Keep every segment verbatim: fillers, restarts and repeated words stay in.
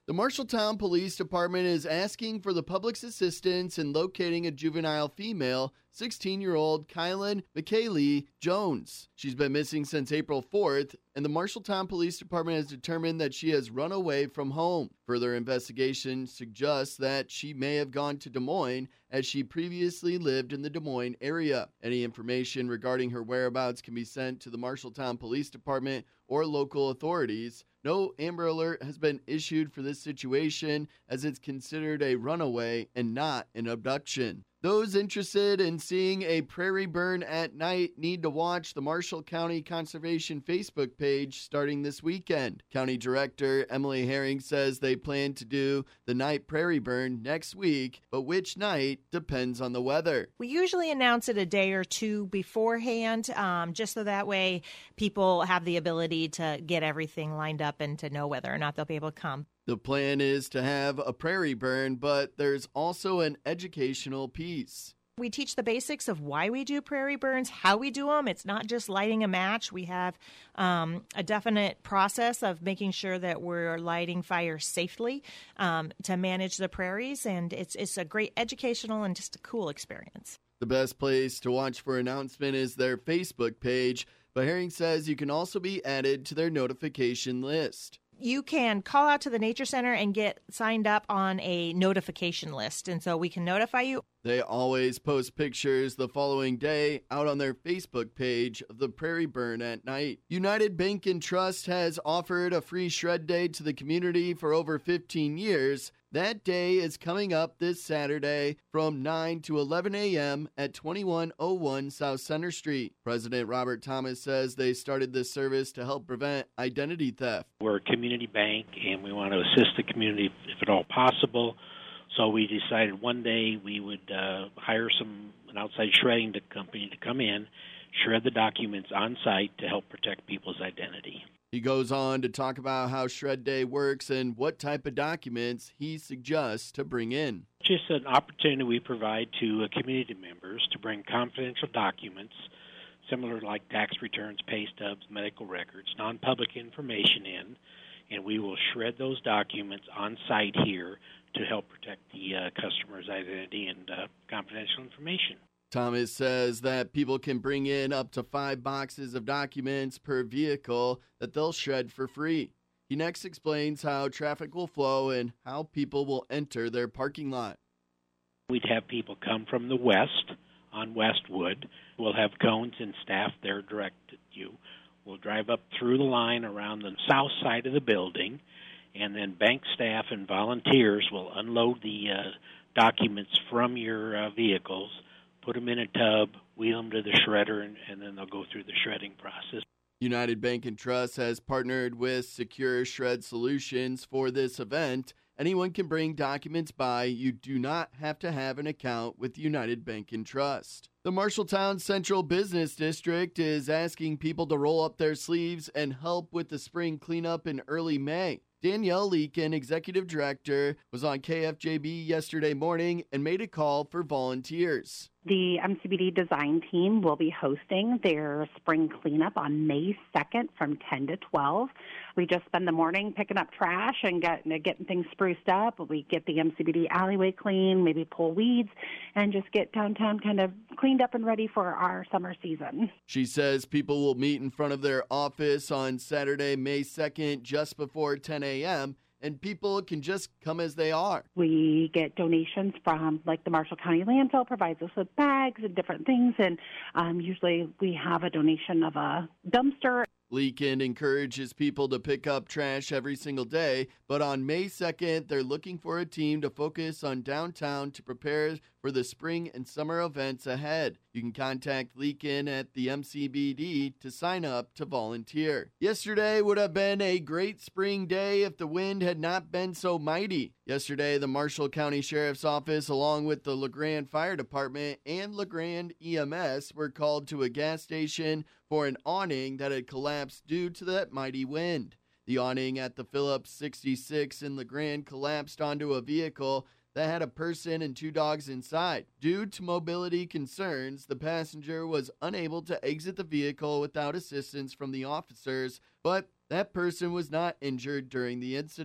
The Marshalltown Police Department is asking for the public's assistance in locating a juvenile female, sixteen-year-old Kylan McKaylee Jones. She's been missing since April fourth, and the Marshalltown Police Department has determined that she has run away from home. Further investigation suggests that she may have gone to Des Moines, as she previously lived in the Des Moines area. Any information regarding her whereabouts can be sent to the Marshalltown Police Department or local authorities. No Amber Alert has been issued for this situation, as it's considered a runaway and not an abduction. Those interested in seeing a prairie burn at night need to watch the Marshall County Conservation Facebook page starting this weekend. County Director Emily Herring says they plan to do the night prairie burn next week, but which night depends on the weather. We usually announce it a day or two beforehand, um, just so that way people have the ability to get everything lined up and to know whether or not they'll be able to come. The plan is to have a prairie burn, but there's also an educational piece. We teach the basics of why we do prairie burns, how we do them. It's not just lighting a match. We have um, a definite process of making sure that we're lighting fires safely um, to manage the prairies, and it's it's a great educational and just a cool experience. The best place to watch for announcement is their Facebook page, but Herring says you can also be added to their notification list. You can call out to the Nature Center and get signed up on a notification list, and so we can notify you. They always post pictures the following day out on their Facebook page of the prairie burn at night. United Bank and Trust has offered a free shred day to the community for over fifteen years. That day is coming up this Saturday from nine to eleven a.m. at twenty-one oh one South Center Street. President Robert Thomas says they started this service to help prevent identity theft. We're a community bank, and we want to assist the community if at all possible. So we decided one day we would uh, hire some an outside shredding company to come in, shred the documents on site to help protect people's identity. He goes on to talk about how Shred Day works and what type of documents he suggests to bring in. Just an opportunity we provide to uh, community members to bring confidential documents, similar like tax returns, pay stubs, medical records, non-public information in, and we will shred those documents on site here to help protect the uh, customer's identity and uh, confidential information. Thomas says that people can bring in up to five boxes of documents per vehicle that they'll shred for free. He next explains how traffic will flow and how people will enter their parking lot. We'd have people come from the west on Westwood. We'll have cones and staff there directed you. We'll drive up through the line around the south side of the building, and then bank staff and volunteers will unload the uh, documents from your uh, vehicles, put them in a tub, wheel them to the shredder, and, and then they'll go through the shredding process. United Bank and Trust has partnered with Secure Shred Solutions for this event. Anyone can bring documents by. You do not have to have an account with United Bank and Trust. The Marshalltown Central Business District is asking people to roll up their sleeves and help with the spring cleanup in early May. Danielle Leakin, Executive Director, was on K F J B yesterday morning and made a call for volunteers. The M C B D design team will be hosting their spring cleanup on May second from ten to twelve. We just spend the morning picking up trash and get, getting things spruced up. We get the M C B D alleyway clean, maybe pull weeds, and just get downtown kind of cleaned up and ready for our summer season. She says people will meet in front of their office on Saturday, May second, just before ten a.m., and people can just come as they are. We get donations from, like, the Marshall County Landfill provides us with bags and different things, and um, usually we have a donation of a dumpster. Leakin encourages people to pick up trash every single day, but on May second, they're looking for a team to focus on downtown to prepare for the spring and summer events ahead. You can contact Leakin at the M C B D to sign up to volunteer. Yesterday would have been a great spring day if the wind had not been so mighty. Yesterday, the Marshall County Sheriff's Office, along with the LeGrand Fire Department and LeGrand E M S, were called to a gas station for an awning that had collapsed due to that mighty wind. The awning at the Phillips sixty-six in LeGrand collapsed onto a vehicle that had a person and two dogs inside. Due to mobility concerns, the passenger was unable to exit the vehicle without assistance from the officers, but that person was not injured during the incident.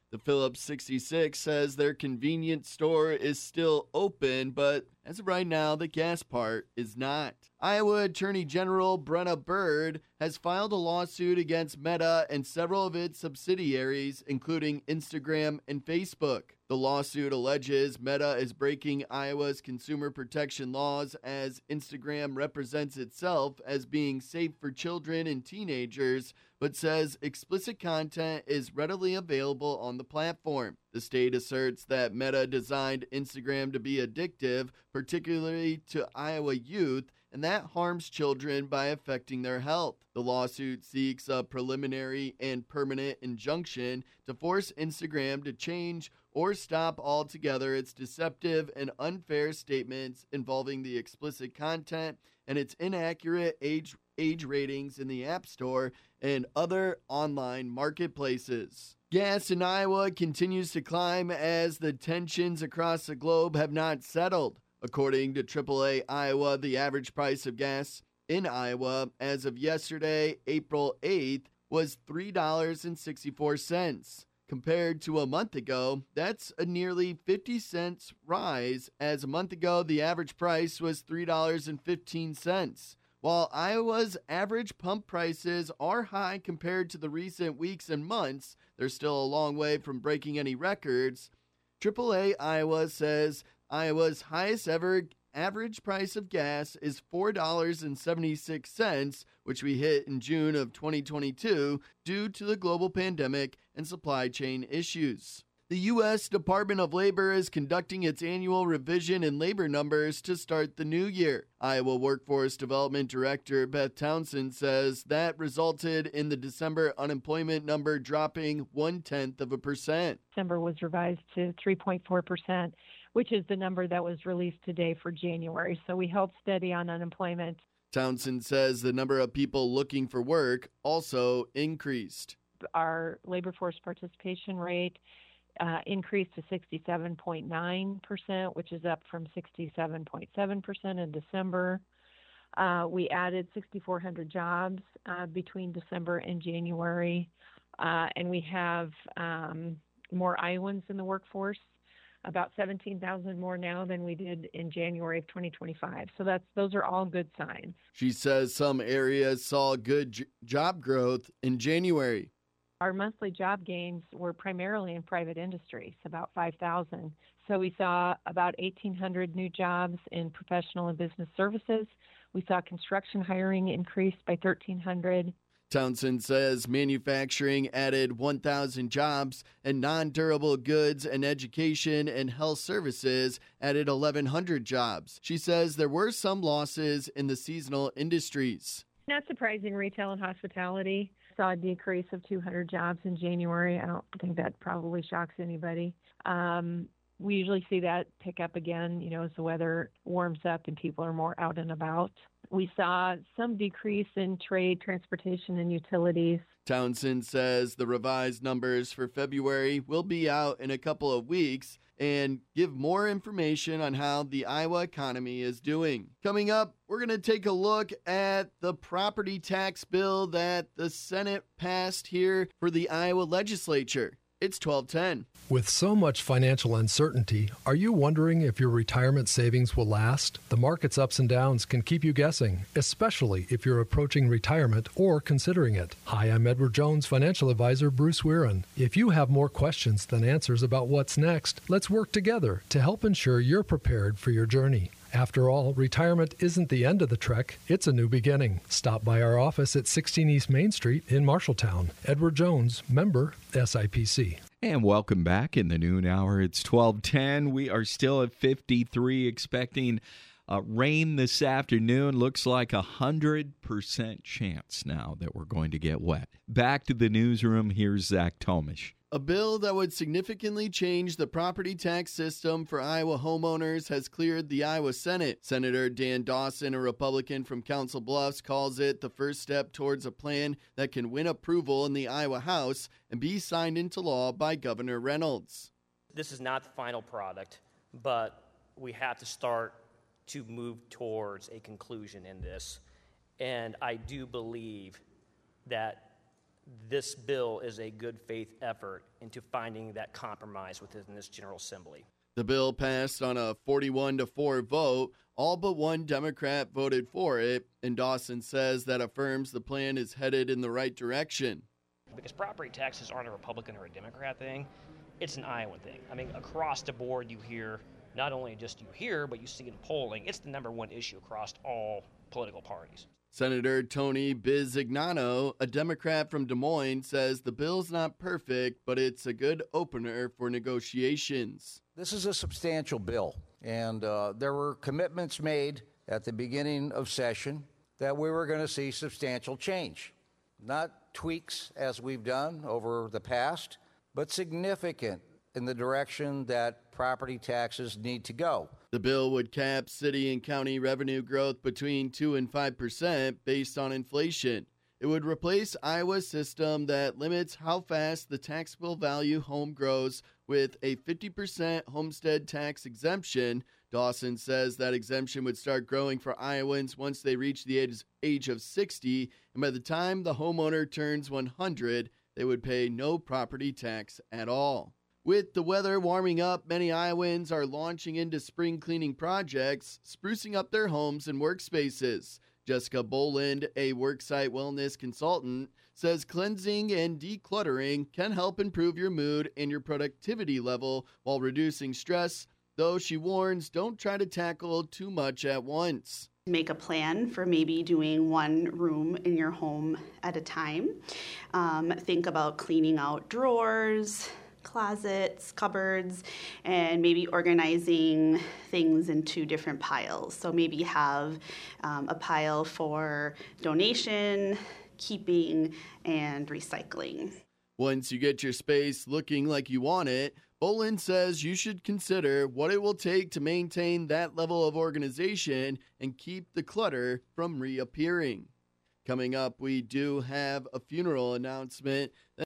The Phillips sixty-six says their convenience store is still open, but as of right now, the gas part is not. Iowa Attorney General Brenna Bird has filed a lawsuit against Meta and several of its subsidiaries, including Instagram and Facebook. The lawsuit alleges Meta is breaking Iowa's consumer protection laws as Instagram represents itself as being safe for children and teenagers, but says explicit content is readily available on the platform. The state asserts that Meta designed Instagram to be addictive, particularly to Iowa youth, and that harms children by affecting their health. The lawsuit seeks a preliminary and permanent injunction to force Instagram to change or stop altogether its deceptive and unfair statements involving the explicit content and its inaccurate age age ratings in the App Store and other online marketplaces. Gas in Iowa continues to climb as the tensions across the globe have not settled. According to triple A Iowa, the average price of gas in Iowa as of yesterday, April eighth, was three dollars and sixty-four cents. Compared to a month ago, that's a nearly fifty cents rise, as a month ago the average price was three dollars and fifteen cents. While Iowa's average pump prices are high compared to the recent weeks and months, they're still a long way from breaking any records. triple A Iowa says Iowa's highest ever average price of gas is four dollars and seventy-six cents, which we hit in June of twenty twenty-two due to the global pandemic and supply chain issues. The U S Department of Labor is conducting its annual revision in labor numbers to start the new year. Iowa Workforce Development Director Beth Townsend says that resulted in the December unemployment number dropping one-tenth of a percent. December was revised to three point four percent, which is the number that was released today for January. So we held steady on unemployment. Townsend says the number of people looking for work also increased. Our labor force participation rate Uh, increased to sixty-seven point nine percent, which is up from sixty-seven point seven percent in December. Uh, we added six thousand four hundred jobs uh, between December and January, uh, and we have um, more Iowans in the workforce, about seventeen thousand more now than we did in January of twenty twenty-five. So that's those are all good signs. She says some areas saw good j- job growth in January. Our monthly job gains were primarily in private industries, about five thousand. So we saw about eighteen hundred new jobs in professional and business services. We saw construction hiring increase by thirteen hundred. Townsend says manufacturing added one thousand jobs, and non-durable goods and education and health services added eleven hundred jobs. She says there were some losses in the seasonal industries. Not surprising, retail and hospitality saw a decrease of two hundred jobs in January. I don't think that probably shocks anybody. Um, we usually see that pick up again, you know, as the weather warms up and people are more out and about. We saw some decrease in trade, transportation, and utilities. Townsend says the revised numbers for February will be out in a couple of weeks and give more information on how the Iowa economy is doing. Coming up, we're going to take a look at the property tax bill that the Senate passed here for the Iowa legislature. It's twelve ten. With so much financial uncertainty, are you wondering if your retirement savings will last? The market's ups and downs can keep you guessing, especially if you're approaching retirement or considering it. Hi, I'm Edward Jones, financial advisor Bruce Weirin. If you have more questions than answers about what's next, let's work together to help ensure you're prepared for your journey. After all, retirement isn't the end of the trek, it's a new beginning. Stop by our office at sixteen East Main Street in Marshalltown. Edward Jones, member S I P C. And welcome back in the noon hour. It's twelve ten. We are still at fifty-three, expecting uh, rain this afternoon. Looks like a one hundred percent chance now that we're going to get wet. Back to the newsroom. Here's Zach Tomish. A bill that would significantly change the property tax system for Iowa homeowners has cleared the Iowa Senate. Senator Dan Dawson, a Republican from Council Bluffs, calls it the first step towards a plan that can win approval in the Iowa House and be signed into law by Governor Reynolds. This is not the final product, but we have to start to move towards a conclusion in this. And I do believe that this bill is a good faith effort into finding that compromise within this General Assembly. The bill passed on a forty-one to four vote. All but one Democrat voted for it, and Dawson says that affirms the plan is headed in the right direction. Because property taxes aren't a Republican or a Democrat thing, it's an Iowan thing. I mean, across the board you hear, not only just you hear, but you see in polling, it's the number one issue across all political parties. Senator Tony Bizignano, a Democrat from Des Moines, says the bill's not perfect, but it's a good opener for negotiations. This is a substantial bill, and uh, there were commitments made at the beginning of session that we were going to see substantial change. Not tweaks as we've done over the past, but significant in the direction that property taxes need to go. The bill would cap city and county revenue growth between two and five percent based on inflation. It would replace Iowa's system that limits how fast the taxable value home grows with a fifty percent homestead tax exemption. Dawson says that exemption would start growing for Iowans once they reach the age, age of sixty, and by the time the homeowner turns one hundred, they would pay no property tax at all. With the weather warming up, many Iowans are launching into spring cleaning projects, sprucing up their homes and workspaces. Jessica Boland, a worksite wellness consultant, says cleansing and decluttering can help improve your mood and your productivity level while reducing stress, though she warns don't try to tackle too much at once. Make a plan for maybe doing one room in your home at a time. Um, think about cleaning out drawers, closets, cupboards, and maybe organizing things into different piles. So maybe have um, a pile for donation, keeping, and recycling. Once you get your space looking like you want it, Boland says you should consider what it will take to maintain that level of organization and keep the clutter from reappearing. Coming up, we do have a funeral announcement.